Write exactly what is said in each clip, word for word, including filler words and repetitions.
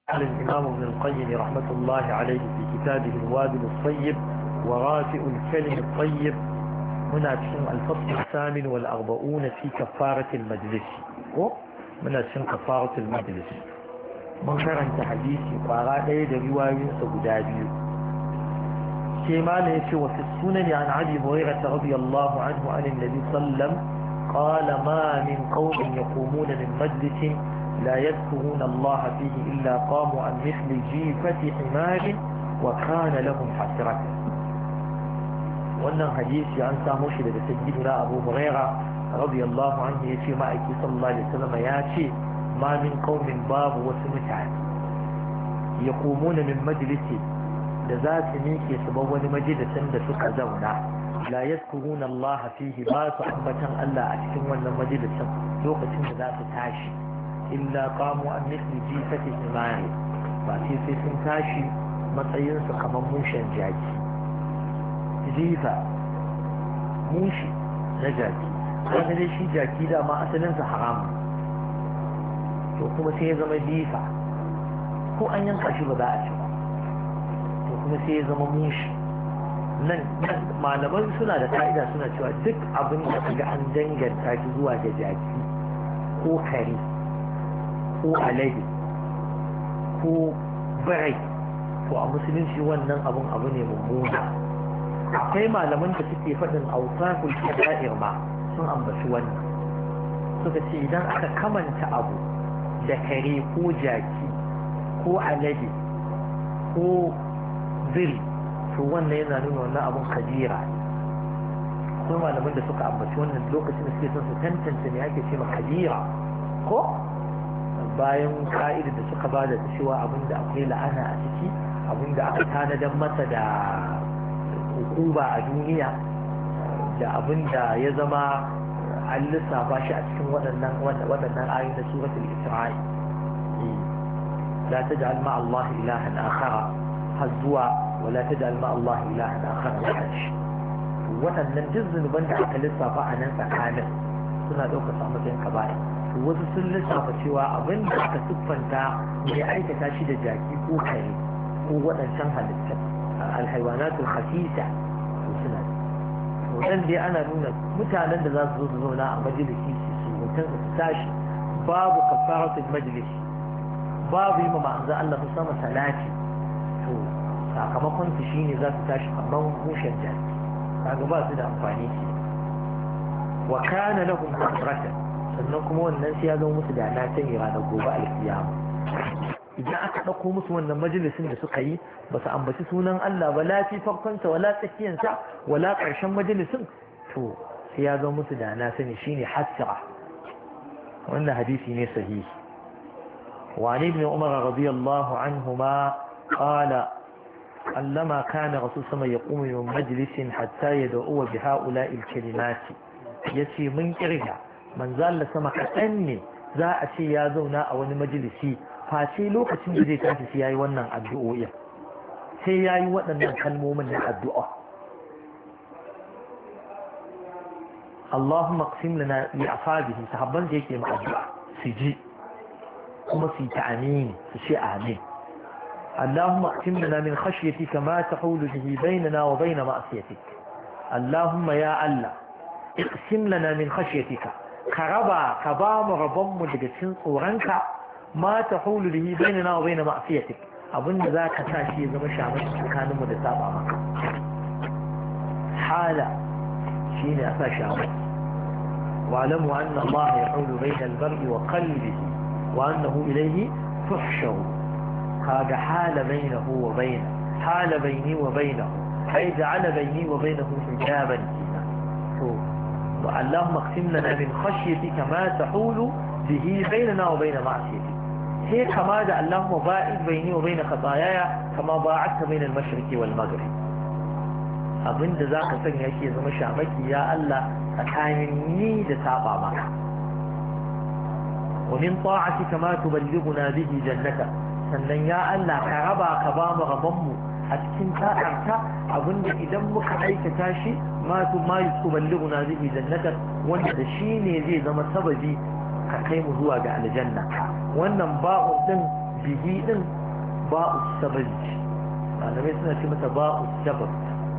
قال الإمام ابن القيم رحمة الله عليه في كتابه الوابل الطيب ورافع الكلم الطيب هنا تشن الفصل الثامن والأربعون في كفارة المجلس هنا تشن كفارة المجلس من كرنت حديثي وقال لي رواية سبدابي كما ليش وفي السنن عن أبي هريرة رضي الله عنه عن النبي صلى الله عليه وسلم قال ما من قوم يقومون من مجلس لا يذكرون الله فيه إلا قاموا عن مثل جيفة حمار وكان لهم حسرة. wannan hadisi an samo shi daga sayyidina Abu Huraira radiyallahu anhu yace ma'aiki sallallahu alaihi wasallam ya ce ma min qaumin babu wasu mutane yaqumuna min majlisi da za su miƙe su bar wani majalisin da suka zauna la yadhkuruna Allah fihi ba su ambatan Allah a cikin wannan majalisin lokacin da za su tashi illa qamu an mithli jifati himari ba sai sai sun tashi matsayin su kamar mushen jaki jifa mushi na jaki wanda dai shi jaki da ma asalin sa haram to kuma sai ya zama jifa ko an yanka shi ba za a ci ba to kuma sai ya zama mushi nan malaman suna da ka'ida suna cewa duk abin da kaga an danganta shi zuwa ga jaki ko kare ko alade ko barai to a musulunci wannan abun abu ne mummuna. Akwai malaman da suke faɗin ausaful kaba'ir ma sun ambaci wannan suka ce idan aka kamanta abu da kare ko jaki ko alade ko biri to wannan yana nuna wannan abun kabira. Akwai malaman da suka ambaci wannan lokacin da suke son su tantance me ake ce ma kabira ko bayan ka'idar da suka bada ta cewa abinda akwai la'ana a ciki abinda aka tanadar masa da hukuma a duniya da abinda ya zama an lissafa shi a cikin waɗannan waɗannan ayoyin da suratul Isra'i la taj'al ma'a Allah ilahan akhara har zuwa wa la taj'al ma'a Allah ilahan akhara waɗannan duk zunuban da aka lissafa a nan tsakanin suna ɗaukar su a matsayin kaba'ir. Wasu sun lissafa cewa abin da aka siffanta mai aikata shi da jaki ko kare ko waɗancan halittar alhaiwanatul khasisa to suna wannan dai ana nuna mutanen da za su zo su zauna a majalisi su mutum su tashi babu kafaratul majalisi babu yi ma manzo Allah su sama salati to sakamakon su shine za su tashi kamar mushen jaki kaga ba su da amfani shi wa kana lahum hasratan sannan kuma wannan sai ya zama musu da na sani ranar gobe alkiyama idan aka ɗauko musu wannan majalisin da suka yi ba su ambaci sunan Allah ba lafi farkonsa wala tsakiyansa wala ƙarshen majalisin to sai ya zama musu da na sani shine hasira wannan hadisi ne sahihi wa ali ibn umar radiyallahu anhuma qala allama kana rasul sama yaqumu min majlisin hatta yad'u bi ha'ula'i al-kalimati yace mun kirga manzo Allah sama kaɗan ne za a ce ya zauna a wani majalisi face lokacin da zai tashi sai yayi wannan addu'o'i sai yayi waɗannan kalmomin na addu'a Allahumma qsim lana li afabihi sahabban da yake ma addu'a su ji kuma su ta amin su ce amin Allahumma qsim lana min khashyatika ma tahulu bihi bainana wa bain ma'siyatik Allahumma ya Allah iqsim lana min khashyatika ka raba ka ba mu rabonmu daga cikin tsoronka ma ta hulu da hibaina na wabaina ma'asiyatik abinda za ka sa shi ya zama shamar tsakaninmu da saba maka hala shi ne a sa shamar wa'alamu anna Allah ya hulu baina albar'i wa qalbihi wa annahu ilayhi tuhsharu kaga hala bainahu wa baina hala baini wa bainahu ai ja'ala baini wa bainahu hijaban to اللهم اقسم لنا من خشيتك ما تحول به بيننا وبين معصيتك هي كما دع اللهم باعد بيني وبين خطاياي كما باعدت بين المشرق والمغرب abin da za ka sanya shi ya zama shamaki ya Allah tsakanin ni da saba maka wa min ta'atika ma tuballighuna bihi jannata sannan ya Allah ka raba ka ba mu rabon mu a cikin ta'arta abinda idan muka aikata shi ma tu ma yuballighuna bihi jannata wanda da shi ne zai zama sababi ka kai mu zuwa ga aljanna wannan ba'un din bihi din ba'u sababi malamai suna ce mata ba'u sabab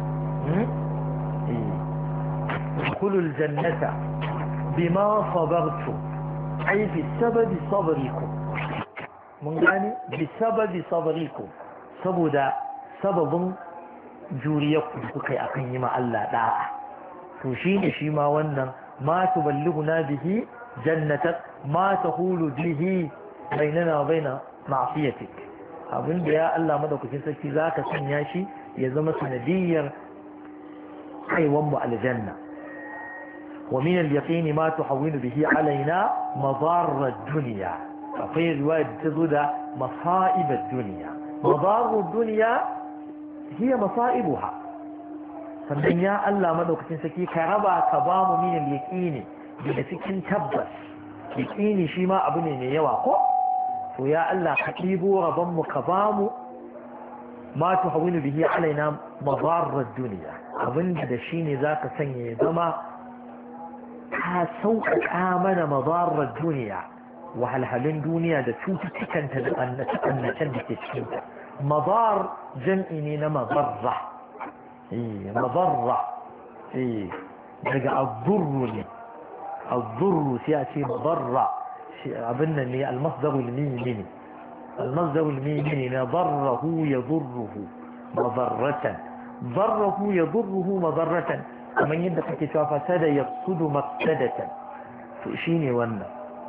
kulul jannata bima sabartu ai bi sababi sabrikum mun gane bi sababi sabrikum saboda sababin juriyar ku kuka yi akan yi ma Allah da'a to shine shi ma wannan ma tuballighuna bihi jannatak ma tahulu bihi bainana wa baina ma'siyatik abinda ya Allah madaukakin sarki zaka sanya shi ya zama sanadiyar kaiwan mu aljanna wa min al-yaqin ma tuhawwinu bihi alaina madarra ad-dunya akwai riwaya da tazo da masa'ib ad-dunya madarra ad-dunya hiya masa'ibuha sannan ya Allah madaukakin sarki ka raba ka ba mu min al-yaqin daga cikin tabbas yaqini shi ma abu ne mai yawa ko to ya Allah ka ɗibo rabon mu ka ba mu ma tuhawwinu bihi alaina madarra ad-dunya abinda da shine zaka sanya ya zama ka sauƙaƙa mana madarra ad-dunya wahalhalun duniya da cututtukanta da annacen da ke cikinta madar jam'i ne na madarra eh madarra eh daga ad-durr ne ad-durr sai a ce madarra abinda ne al-masdar al-mimi al-masdar al-mimi ne darrahu yadurruhu madarratan darrahu yadurruhu madarratan kamar yadda kake cewa fasada yafsudu mafsadatan to shine wannan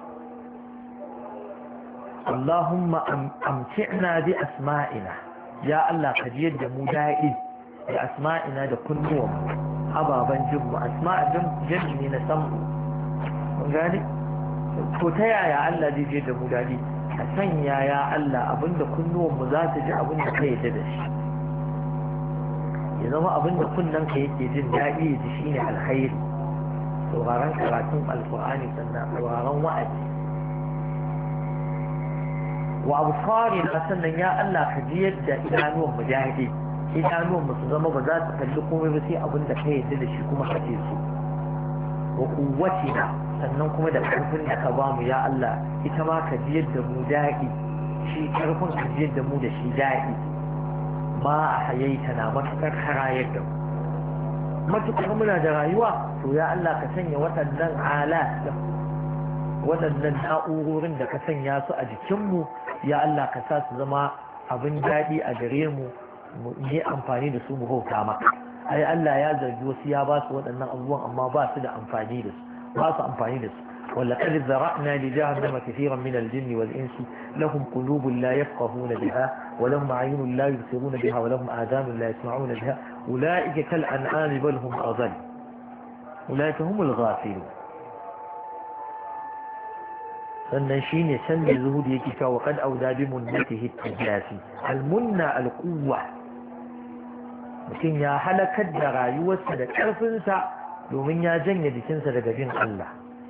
اللهم أمتعنا بأسمائنا يا الله كجيد جمو دائي بأسمائنا دا كنوم أبا بنجم أسماء جم جمعي نسمه ونغاني كتايا يا الله دي جيد جمو دائي حسن يا يا الله أبن دا كنوم مذات جا أبن دا كي تدش إذا ما أبن دا كنن كي تجن دائي دشيني على الخير وغاران كراتون القرآن سنة وغاران وعد وأبصارنا سنة يا الله كجيد إلانوهم مجاهدين إلانوهم مصدمة بذات تكلقوا بسي أبن دكي يدلشكم حتيسوا وقوتنا سننكم دا كنفن كبام يا الله إتما كجيد مجاهدي شي كرفن كجيد مودة شجاهدي ما أحييتنا ما تكر خرايك ما تكر منا درايوا يا الله كسنيا وتنن عالات waɗannan na'urorin da ka sanya su a jikinmu ya Allah ka sa su zama abin daɗi a gare mu mu yi amfani da su mu bauta maka ai Allah ya zargi wasu ya ba su waɗannan abubuwan amma ba su da amfani da su ba su amfani da su ولقد ذرأنا لجهنم كثيرا من الجن والإنس لهم قلوب لا يفقهون بها ولهم أعين لا يبصرون بها ولهم آذان لا يسمعون بها أولئك كالأنعام بل هم أضل أولئك هم الغافلون sannan shi ne can da zuhudi yake cewa kad auda bi munnatihi tajasi almunna alquwa mutum ya halakar da rayuwarsa da ƙarfinsa domin ya janye jikinsa daga bin Allah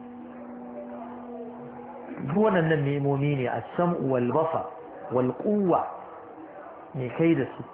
duk wannan nemomi ne as-sam'u wal basar wal quwwa ne kai da su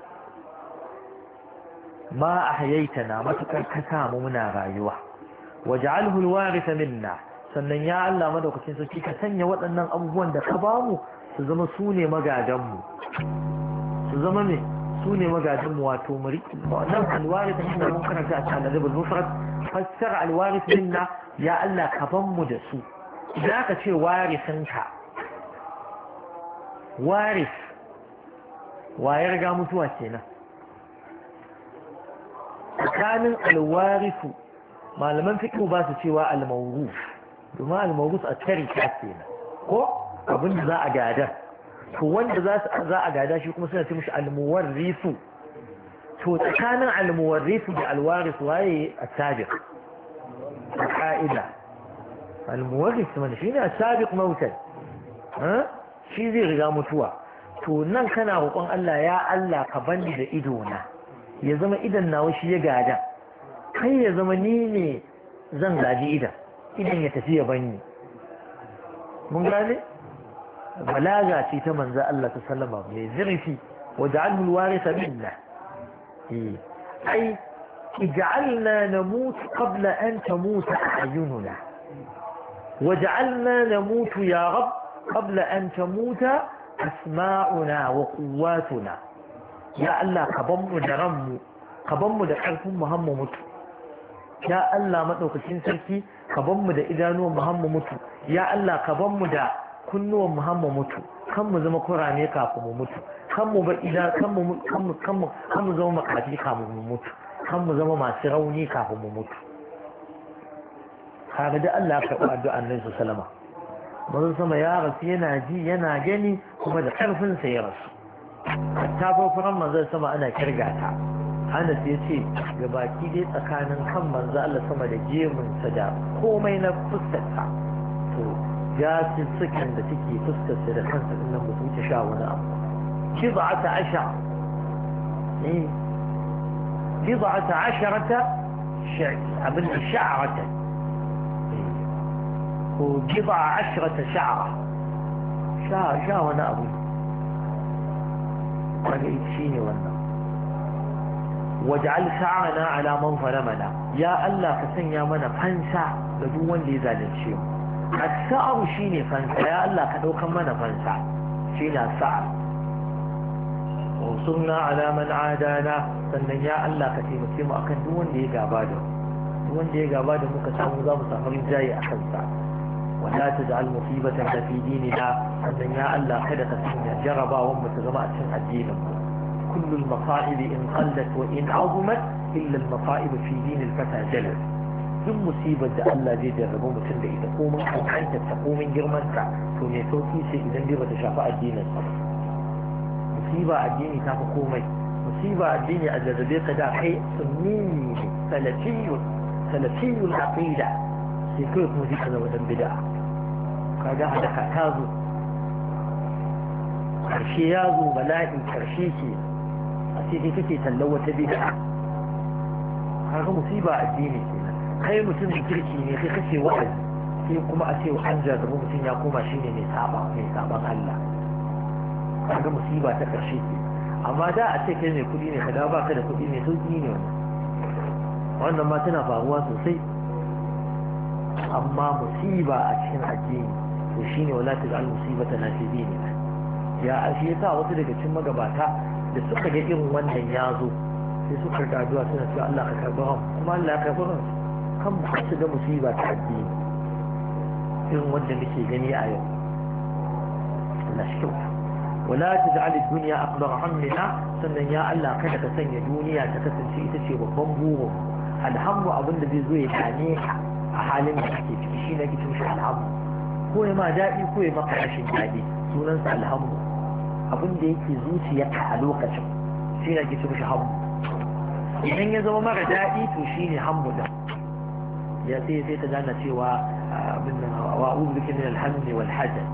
ma ahyaitana matakar ka samu muna rayuwa waj'alhu alwaritha minna sannan ya Allah madaukakin sarki ka sanya waɗannan abubuwan da ka bamu su zama su ne magadanmu su zama ne su ne magadanmu wato muri wannan alwarith inda mun karanta a cikin al mufrad fassara alwarith minna ya Allah ka ban mu da su idan ka ce warithinka warith waye riga mutuwa kenan tsakanin alwarithu malaman fiqh ba su cewa al-mawruf domin al-mawruf a tarika kenan ko abin da za a gada to wanda za za a gada shi kuma suna ce mishi al-muwarrisu to tsakanin al-muwarrisu da al-waris waye at-sabiq ka'ida al-muwarris man shine at-sabiq mautan ha shi zai riga mutuwa to nan kana roƙon Allah ya Allah ka bani da ido na ya zama idan nawa shi ya gada kai ya zama ni ne zan gaji idan idan ya tafi ya bani mun gane balaga ce ta manzo Allah ta sallama mai zurfi waj'alhu alwarisa minna ai ij'alna namut qabla an tamut a'yununa waj'alna namut ya rab qabla an tamut asma'una wa quwwatuna ya Allah ka ban mu da ranmu ka ban mu da ƙarfin mu hammu mutu ya Allah madaukakin sarki ka ban mu da idanuwan mu hammu mutu ya Allah ka ban mu da kunnuwan mu hammu mutu kan mu zama kurame kafin mu mutu kan mu ba ida kan mu kan mu kan mu kan mu zama makafi kafin mu mutu kan mu zama masu rauni kafin mu mutu kaga da Allah ka karɓi addu'an nan su salama manzon sama ya rasu yana ji yana gani kuma da ƙarfin sa ya rasu hatta farfaran manzon sama ana kirga ta Anas ya ce ga baki dai tsakanin kan manzo Allah sama da gemunsa da komai na fuskarsa to jasisukan da take fuskarsa da kansa din nan mutum ta sha wani abu bid'ata ashar eh bid'ata asharata sha'r abin sha'rata ko bid'a asharata sha'ra sha sha wani abu kaga shine wannan waj'al sha'ana ala man zalamana ya Allah ka sanya mana fansa ga duk wanda ya zalunce mu as-sa'u shine fansa ya Allah ka daukan mana fansa shine as-sa'a wansurna ala man adana sannan ya Allah ka taimake mu akan duk wanda ya gaba da duk wanda ya gaba da muka samu za mu samu rinjaye a kansa wala taj'al musibatan fi dinina sannan ya Allah kada ka sanya jarabawan mu ta zama a cikin addinin mu كل المصائب إن قلت وإن عظمت إلا المصائب في دين الفتى جلت ثم مصيبة الله جي جربوا مثل ده تقوم أنت تقوم جرمانك ثم يسوكي شيء إذن دي بتشافى الدين الصبر مصيبة الدين تقومي مصيبة الدين أجربيك دا حي سنين سلفي سلفي العقيدة سيكون مزيكا ودن بدع كذا هذا كتازو كرشيازو ملائم كرشيكي sai dai kake tallan wata bid'a kaga musiba addini kenan kai mutum da kirki ne kai kace wa'azi sai kuma a ce an jarrabu mutum ya koma shine mai saba mai saban Allah kaga musiba ta karshe ce amma da a ce kai mai kudi ne kada baka da kudi ne sauki ne wannan wannan ma tana faruwa sosai amma musiba a cikin addini to shine wala taj'al musibata na fi dinina ya ashe yasa wasu daga cikin magabata da suka ga irin wannan ya zo sai suka ga addu'a suna cewa Allah ka karɓi ran kuma Allah ka karɓi ran kan mu su ga musiba ta addini irin wanda muke gani a yau Allah shi kyauta wala taj'al ad-dunya akbar hammina sannan ya Allah kada ka sanya duniya ta kasance ita ce babban burin alhamdu abin da zai zo ya dane ka a halin da kake ciki shi ne kike shi alhamdu ko ya ma daɗi ko ya maka rashin daɗi sunansa alhamdu abin da yake zuciyarka a lokacin shi ne ake ce mishi hammu idan ya zama mara daɗi to shi ne hammu da ya sai sai ta gane cewa abin nan wa uzu biki min alhamdi wal hadan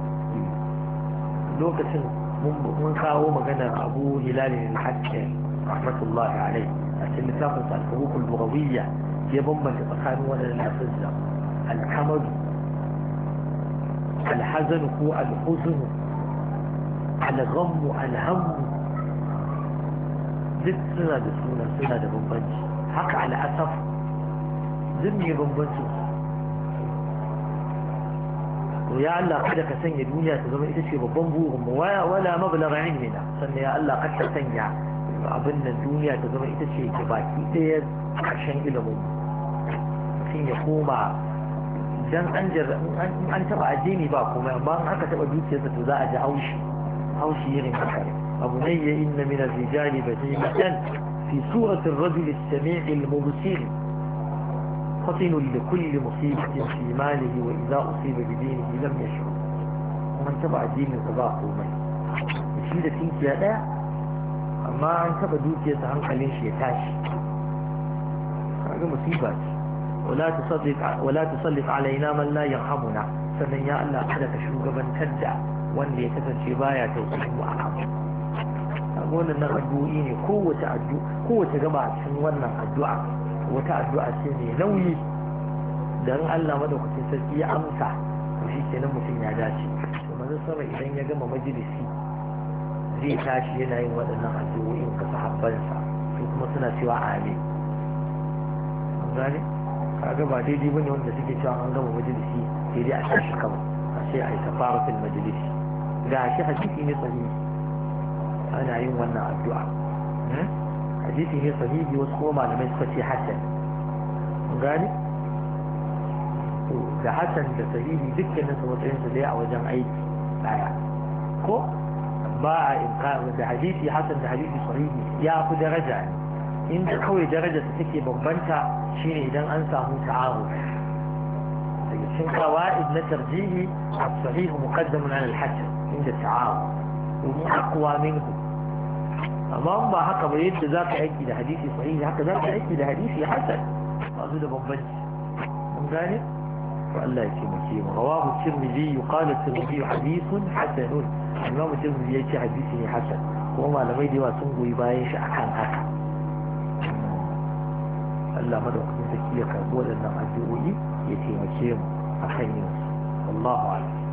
lokacin mun kawo maganar Abu Hilal al-Hakki rahmatullahi alayhi a cikin littafin sa al-Furuq al-Lughawiyya ya bambanta tsakanin waɗannan lafazza al-kamad al-hazan ko al-huzn الغم الهم duk suna da suna suna da bambanci haka al'asaf duk ne bambanci to ya Allah kada ka sanya duniya ta zama ita ce babban burin mu wala mablagha ilmina sannan ya Allah kada ka sanya abin nan duniya ta zama ita ce ke baki ɗaya ƙarshen ilimin mutum ya koma dan an an taba addini ba komai amma an aka taba dukiyarsa to za a ji haushi أو شيء آخر أبني إن من الرجال بهيمة في سورة الرجل السميع المبصر فطن لكل مصيبة في ماله وإذا أصيب بدينه لم يشعر ومن تبع الدين تباقه من يشيد فيك يا لا أما أن تبع دوك يسعن خليش يتاش هذا مصيبة ولا تصدق ولا تسلط علينا من لا يرحمنا فمن يا الله حدث شوق من تدع wanda ya kasance baya tausayin mu a kan kaga wannan addu'o'i ne kowace addu'a kowace gaba a cikin wannan addu'a wata addu'a ce mai nauyi dan Allah madaukakin sarki ya amsa to shi kenan mutum ya dace to manzo sama idan ya gama majalisi zai tashi yana yin waɗannan addu'o'in ka sahabbansa su kuma suna cewa amin gane kaga ba daidai bane wanda suke cewa an gama majalisi sai dai a tashi kawai a sai a yi safaratul majalisi ga shi hadisi ne sahihi ana yin wannan addu'a hadisi ne sahihi wasu kuma malamai suka ce hasan gani da hasan da sahihi dukkanin su matsayin su dai a wajen aiki daya ko ba a inkar da hadisi hasan da hadisi sahihi ya fi daraja inda kawai daraja su take bambanta shine idan an samu ta'aruf daga cikin qawaid na tarjihi as-sahih muqaddamun 'ala al-hasan inda ta'aruf domin aqwa minhu amma ba haka ba yadda zaka aiki da hadisi sahihi haka zaka aiki da hadisi hasan ba su da bambanci mun gane والله يكرمك رواه الترمذي قال الترمذي حديث حسن الإمام الترمذي يأتي حديثه حسن وما لم يدي واسنقوا يبايش أحان حكا الله مدعوك من تكيك أولا أن أدعوه يتيمكيهم أخيني والله أعلم